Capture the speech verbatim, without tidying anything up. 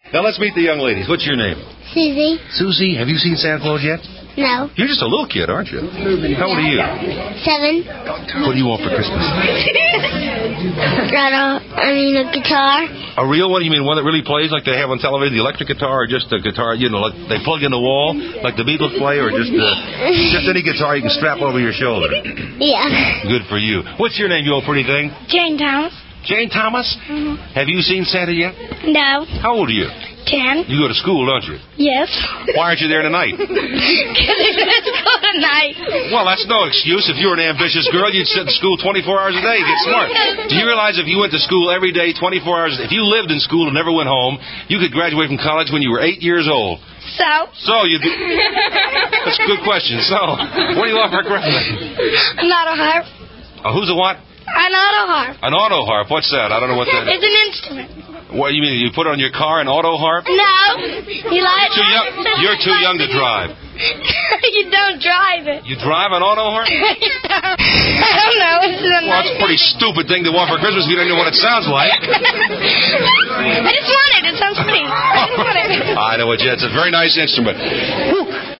Now let's meet the young ladies. What's your name? Susie. Susie, have you seen Santa Claus yet? No. You're just a little kid, aren't you? How old are you? Seven. What do you want for Christmas? I don't, I mean a guitar. A real one? You mean one that really plays like they have on television, the electric guitar, or just a guitar, you know, like they plug in the wall, like the Beatles play, or just uh, just any guitar you can strap over your shoulder? Yeah. Good for you. What's your name, you old pretty thing? Jane Thomas. Jane Thomas? Mm-hmm. Have you seen Santa yet? No. How old are you? Ten. You go to school, don't you? Yes. Why aren't you there tonight? Because he's going to school tonight. Well, that's no excuse. If you were an ambitious girl, you'd sit in school twenty-four hours a day and get smart. Do you realize if you went to school every day, twenty-four hours, if you lived in school and never went home, you could graduate from college when you were eight years old? So? So, you do... That's a good question. So, what do you want for Christmas? An auto harp. Uh, who's a what? An auto harp. An auto harp. What's that? I don't know what that is. It's an instrument. What, you mean you put it on your car, an auto harp? No. You like You're too young, you're too young to drive. You don't drive it. You drive an auto harp? I don't know. It's a Well, that's a pretty stupid thing to want for Christmas if you don't know what it sounds like. I just want it. It sounds pretty. I just want it. I know it, yeah. It's a very nice instrument. Whew.